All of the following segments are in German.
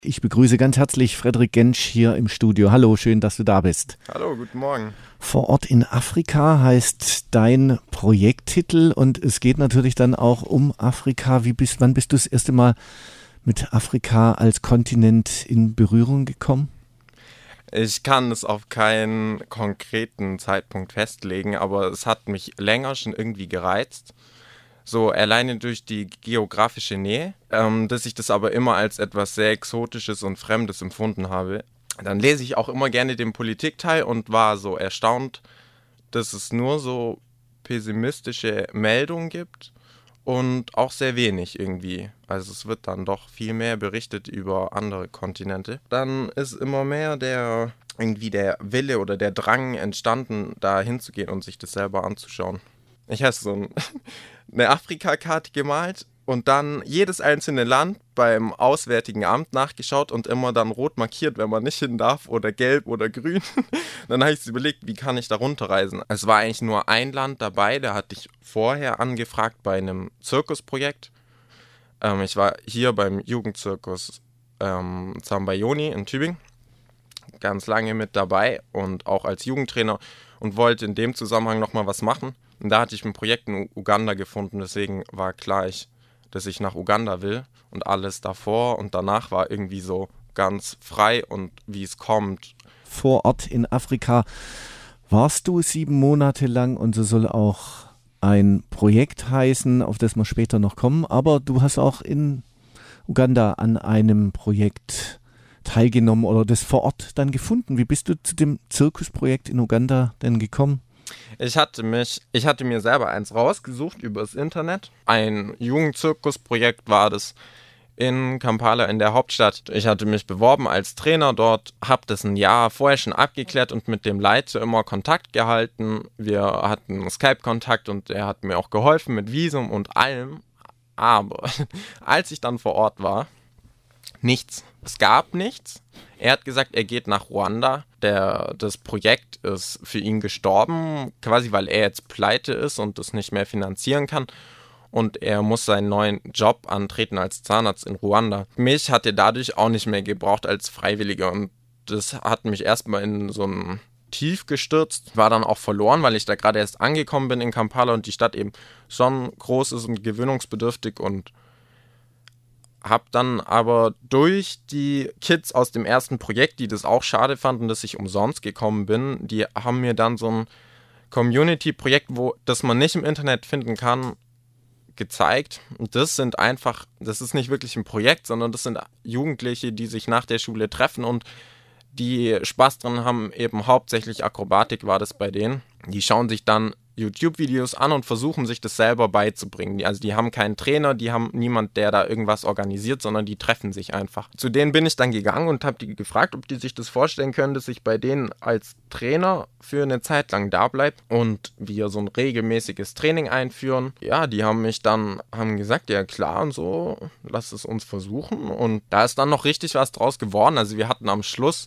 Ich begrüße ganz herzlich Frederik Gentsch hier im Studio. Hallo, schön, dass du da bist. Hallo, guten Morgen. Vor Ort in Afrika heißt dein Projekttitel und es geht natürlich dann auch um Afrika. Wann bist du das erste Mal mit Afrika als Kontinent in Berührung gekommen? Ich kann es auf keinen konkreten Zeitpunkt festlegen, aber es hat mich länger schon irgendwie gereizt. So alleine durch die geografische Nähe, dass ich das aber immer als etwas sehr Exotisches und Fremdes empfunden habe. Dann lese ich auch immer gerne den Politikteil und war so erstaunt, dass es nur so pessimistische Meldungen gibt und auch sehr wenig irgendwie. Also es wird dann doch viel mehr berichtet über andere Kontinente. Dann ist immer mehr der Wille oder der Drang entstanden, da hinzugehen und sich das selber anzuschauen. Ich habe so eine Afrika-Karte gemalt und dann jedes einzelne Land beim Auswärtigen Amt nachgeschaut und immer dann rot markiert, wenn man nicht hin darf, oder gelb oder grün. Dann habe ich überlegt, wie kann ich da runterreisen. Es war eigentlich nur ein Land dabei, da hatte ich vorher angefragt bei einem Zirkusprojekt. Ich war hier beim Jugendzirkus Zambayoni in Tübingen ganz lange mit dabei und auch als Jugendtrainer und wollte in dem Zusammenhang nochmal was machen. Und da hatte ich ein Projekt in Uganda gefunden, deswegen war klar, dass ich nach Uganda will. Und alles davor und danach war irgendwie so ganz frei und wie es kommt. Vor Ort in Afrika warst du 7 Monate lang und so soll auch ein Projekt heißen, auf das wir später noch kommen. Aber du hast auch in Uganda an einem Projekt teilgenommen oder das vor Ort dann gefunden. Wie bist du zu dem Zirkusprojekt in Uganda denn gekommen? Ich hatte mir selber eins rausgesucht übers Internet. Ein Jugendzirkusprojekt war das in Kampala in der Hauptstadt. Ich hatte mich beworben als Trainer dort, habe das ein Jahr vorher schon abgeklärt und mit dem Leiter immer Kontakt gehalten. Wir hatten Skype-Kontakt und er hat mir auch geholfen mit Visum und allem. Aber als ich dann vor Ort war, nichts. Es gab nichts. Er hat gesagt, er geht nach Ruanda. Das Projekt ist für ihn gestorben, quasi weil er jetzt pleite ist und das nicht mehr finanzieren kann. Und er muss seinen neuen Job antreten als Zahnarzt in Ruanda. Mich hat er dadurch auch nicht mehr gebraucht als Freiwilliger. Und das hat mich erstmal in so ein Tief gestürzt. War dann auch verloren, weil ich da gerade erst angekommen bin in Kampala und die Stadt eben schon groß ist und gewöhnungsbedürftig und habe dann aber durch die Kids aus dem ersten Projekt, die das auch schade fanden, dass ich umsonst gekommen bin, die haben mir dann so ein Community-Projekt, das man nicht im Internet finden kann, gezeigt. Und das ist nicht wirklich ein Projekt, sondern das sind Jugendliche, die sich nach der Schule treffen und die Spaß dran haben, eben hauptsächlich Akrobatik war das bei denen. Die schauen sich dann YouTube-Videos an und versuchen sich das selber beizubringen. Also die haben keinen Trainer, die haben niemand, der da irgendwas organisiert, sondern die treffen sich einfach. Zu denen bin ich dann gegangen und habe die gefragt, ob die sich das vorstellen können, dass ich bei denen als Trainer für eine Zeit lang da bleibe und wir so ein regelmäßiges Training einführen. Ja, die haben gesagt, ja klar und so, lass es uns versuchen. Und da ist dann noch richtig was draus geworden. Also wir hatten am Schluss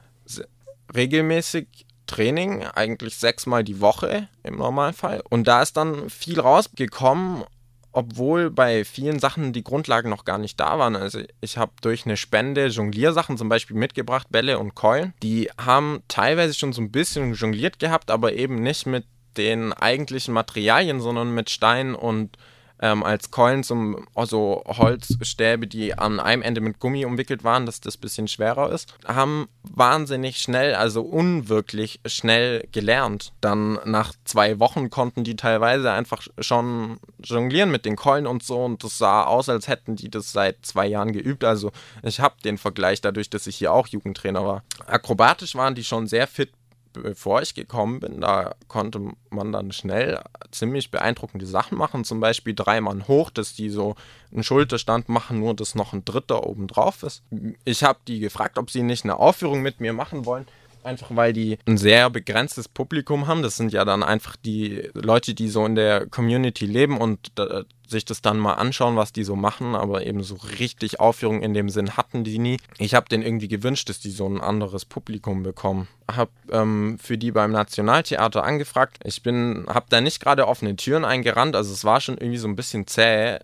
regelmäßig Training, eigentlich 6-mal die Woche im Normalfall. Und da ist dann viel rausgekommen, obwohl bei vielen Sachen die Grundlagen noch gar nicht da waren. Also ich habe durch eine Spende Jongliersachen zum Beispiel mitgebracht, Bälle und Keulen. Die haben teilweise schon so ein bisschen jongliert gehabt, aber eben nicht mit den eigentlichen Materialien, sondern mit Steinen und als Keulen also Holzstäbe, die an einem Ende mit Gummi umwickelt waren, dass das ein bisschen schwerer ist, haben wahnsinnig schnell, also unwirklich schnell gelernt. Dann nach 2 Wochen konnten die teilweise einfach schon jonglieren mit den Keulen und so und das sah aus, als hätten die das seit 2 Jahren geübt. Also ich habe den Vergleich dadurch, dass ich hier auch Jugendtrainer war. Akrobatisch waren die schon sehr fit, bevor ich gekommen bin. Da konnte man dann schnell ziemlich beeindruckende Sachen machen, zum Beispiel 3 Mann hoch, dass die so einen Schulterstand machen, nur dass noch ein dritter oben drauf ist. Ich habe die gefragt, ob sie nicht eine Aufführung mit mir machen wollen, einfach weil die ein sehr begrenztes Publikum haben. Das sind ja dann einfach die Leute, die so in der Community leben und sich das dann mal anschauen, was die so machen, aber eben so richtig Aufführungen in dem Sinn hatten die nie. Ich habe denen irgendwie gewünscht, dass die so ein anderes Publikum bekommen. Habe für die beim Nationaltheater angefragt. Habe da nicht gerade offene Türen eingerannt, also es war schon irgendwie so ein bisschen zäh,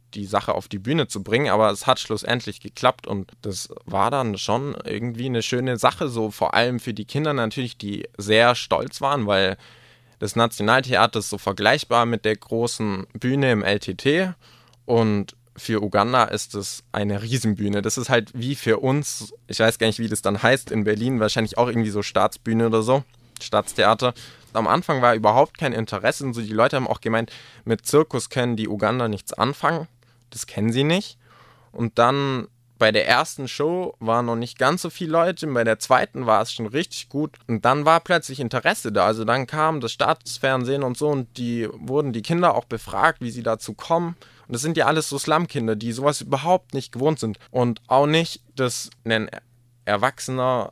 die Sache auf die Bühne zu bringen, aber es hat schlussendlich geklappt und das war dann schon irgendwie eine schöne Sache, so vor allem für die Kinder natürlich, die sehr stolz waren, weil das Nationaltheater ist so vergleichbar mit der großen Bühne im LTT und für Uganda ist es eine Riesenbühne. Das ist halt wie für uns, ich weiß gar nicht, wie das dann heißt in Berlin, wahrscheinlich auch irgendwie so Staatsbühne oder so, Staatstheater. Am Anfang war überhaupt kein Interesse und so, die Leute haben auch gemeint, mit Zirkus können die Uganda nichts anfangen. Das kennen sie nicht. Und dann bei der ersten Show waren noch nicht ganz so viele Leute, bei der zweiten war es schon richtig gut. Und dann war plötzlich Interesse da. Also dann kam das Staatsfernsehen und so und wurden die Kinder auch befragt, wie sie dazu kommen. Und das sind ja alles so Slumkinder, die sowas überhaupt nicht gewohnt sind. Und auch nicht, dass ein erwachsener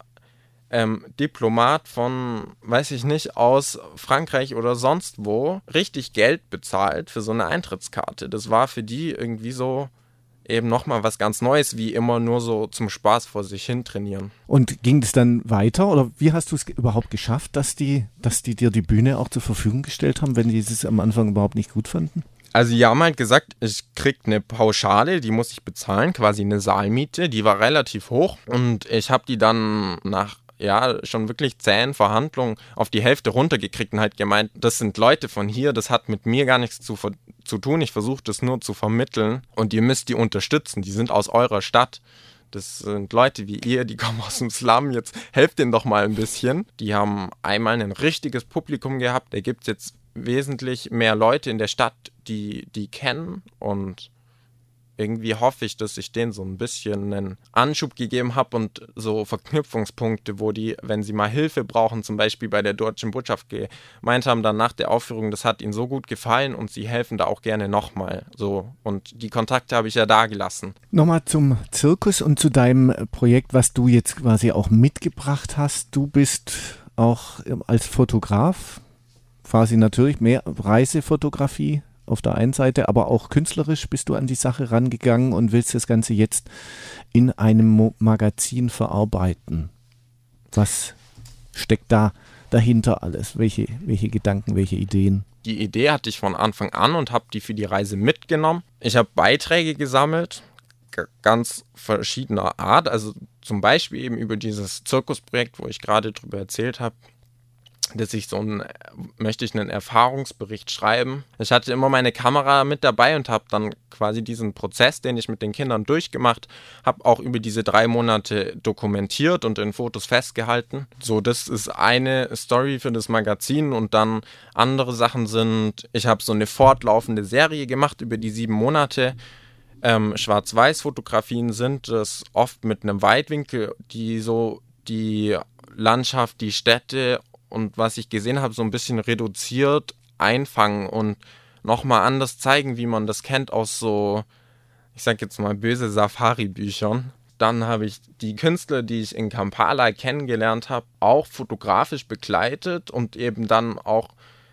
Diplomat von, weiß ich nicht, aus Frankreich oder sonst wo richtig Geld bezahlt für so eine Eintrittskarte. Das war für die irgendwie so eben nochmal was ganz Neues, wie immer nur so zum Spaß vor sich hin trainieren. Und ging es dann weiter oder wie hast du es überhaupt geschafft, dass die dir die Bühne auch zur Verfügung gestellt haben, wenn die es am Anfang überhaupt nicht gut fanden? Also die haben halt gesagt, ich krieg eine Pauschale, die muss ich bezahlen, quasi eine Saalmiete, die war relativ hoch und ich habe die dann nach schon wirklich zähen Verhandlungen auf die Hälfte runtergekriegt und halt gemeint, das sind Leute von hier, das hat mit mir gar nichts zu tun, ich versuche das nur zu vermitteln und ihr müsst die unterstützen, die sind aus eurer Stadt. Das sind Leute wie ihr, die kommen aus dem Slum, jetzt helft denen doch mal ein bisschen. Die haben einmal ein richtiges Publikum gehabt, da gibt es jetzt wesentlich mehr Leute in der Stadt, die kennen und irgendwie hoffe ich, dass ich denen so ein bisschen einen Anschub gegeben habe und so Verknüpfungspunkte, wo die, wenn sie mal Hilfe brauchen, zum Beispiel bei der deutschen Botschaft gemeint haben, dann nach der Aufführung, das hat ihnen so gut gefallen und sie helfen da auch gerne nochmal. So. Und die Kontakte habe ich ja da gelassen. Nochmal zum Zirkus und zu deinem Projekt, was du jetzt quasi auch mitgebracht hast. Du bist auch als Fotograf, quasi natürlich mehr Reisefotografie auf der einen Seite, aber auch künstlerisch bist du an die Sache rangegangen und willst das Ganze jetzt in einem Magazin verarbeiten. Was steckt da dahinter alles? Welche Gedanken, welche Ideen? Die Idee hatte ich von Anfang an und habe die für die Reise mitgenommen. Ich habe Beiträge gesammelt, ganz verschiedener Art, also zum Beispiel eben über dieses Zirkusprojekt, wo ich gerade drüber erzählt habe, dass ich möchte ich einen Erfahrungsbericht schreiben. Ich hatte immer meine Kamera mit dabei und habe dann quasi diesen Prozess, den ich mit den Kindern durchgemacht habe, auch über diese 3 Monate dokumentiert und in Fotos festgehalten. So, das ist eine Story für das Magazin und dann andere Sachen sind, ich habe so eine fortlaufende Serie gemacht über die 7 Monate. Schwarz-Weiß-Fotografien sind das oft mit einem Weitwinkel, die so die Landschaft, die Städte und was ich gesehen habe, so ein bisschen reduziert einfangen und nochmal anders zeigen, wie man das kennt aus so, ich sag jetzt mal böse Safari-Büchern. Dann habe ich die Künstler, die ich in Kampala kennengelernt habe, auch fotografisch begleitet und eben dann auch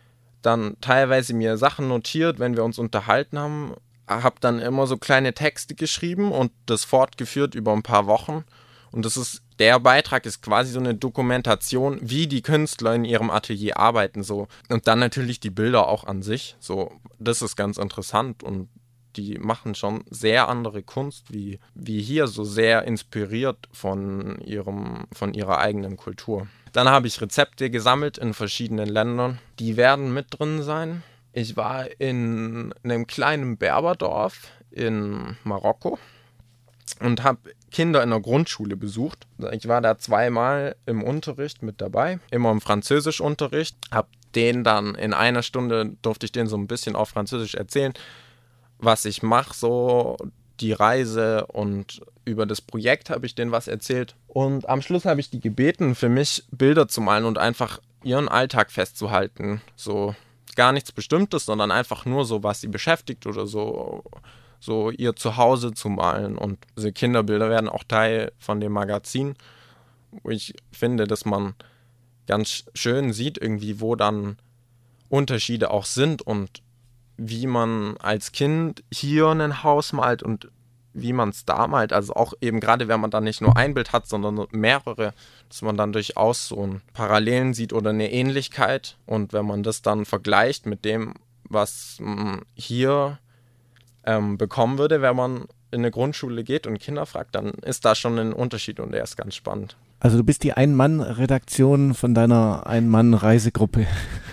teilweise mir Sachen notiert, wenn wir uns unterhalten haben. Habe dann immer so kleine Texte geschrieben und das fortgeführt über ein paar Wochen. Und der Beitrag ist quasi so eine Dokumentation, wie die Künstler in ihrem Atelier arbeiten. So. Und dann natürlich die Bilder auch an sich. So, das ist ganz interessant und die machen schon sehr andere Kunst, wie hier, so sehr inspiriert von ihrer eigenen Kultur. Dann habe ich Rezepte gesammelt in verschiedenen Ländern. Die werden mit drin sein. Ich war in einem kleinen Berberdorf in Marokko und habe Kinder in der Grundschule besucht. Ich war da 2-mal im Unterricht mit dabei, immer im Französischunterricht. Habe denen dann in einer Stunde, durfte ich denen so ein bisschen auf Französisch erzählen, was ich mache, so die Reise und über das Projekt habe ich denen was erzählt. Und am Schluss habe ich die gebeten, für mich Bilder zu malen und einfach ihren Alltag festzuhalten. So gar nichts Bestimmtes, sondern einfach nur so, was sie beschäftigt oder so ihr Zuhause zu malen. Und diese Kinderbilder werden auch Teil von dem Magazin, wo ich finde, dass man ganz schön sieht irgendwie, wo dann Unterschiede auch sind und wie man als Kind hier ein Haus malt und wie man es da malt. Also auch eben gerade, wenn man dann nicht nur ein Bild hat, sondern mehrere, dass man dann durchaus so ein Parallelen sieht oder eine Ähnlichkeit. Und wenn man das dann vergleicht mit dem, was hier bekommen würde, wenn man in eine Grundschule geht und Kinder fragt, dann ist da schon ein Unterschied und der ist ganz spannend. Also du bist die Ein-Mann-Redaktion von deiner Ein-Mann-Reisegruppe.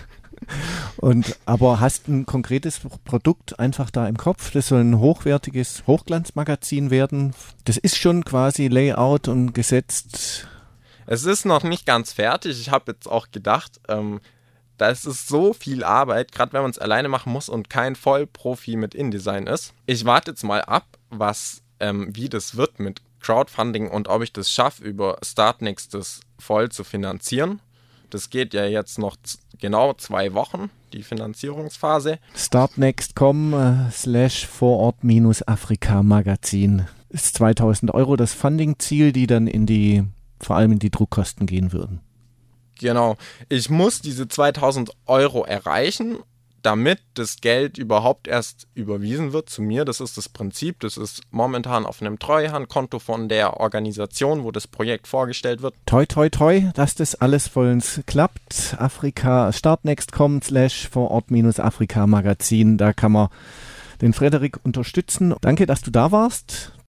Aber hast ein konkretes Produkt einfach da im Kopf. Das soll ein hochwertiges Hochglanzmagazin werden. Das ist schon quasi Layout und gesetzt. Es ist noch nicht ganz fertig. Ich habe jetzt auch gedacht, das ist so viel Arbeit, gerade wenn man es alleine machen muss und kein Vollprofi mit InDesign ist. Ich warte jetzt mal ab, wie das wird mit Crowdfunding und ob ich das schaffe, über Startnext das voll zu finanzieren. Das geht ja jetzt noch genau 2 Wochen, die Finanzierungsphase. Startnext.com/Vorort-Afrika-Magazin ist 2.000 € das Funding-Ziel, die dann vor allem in die Druckkosten gehen würden. Genau. Ich muss diese 2.000 € erreichen, damit das Geld überhaupt erst überwiesen wird zu mir. Das ist das Prinzip. Das ist momentan auf einem Treuhandkonto von der Organisation, wo das Projekt vorgestellt wird. Toi, toi, toi, dass das alles vollends klappt. Startnext.com/Vorort-Afrika-Magazin. Da kann man den Frederik unterstützen. Danke, dass du da warst.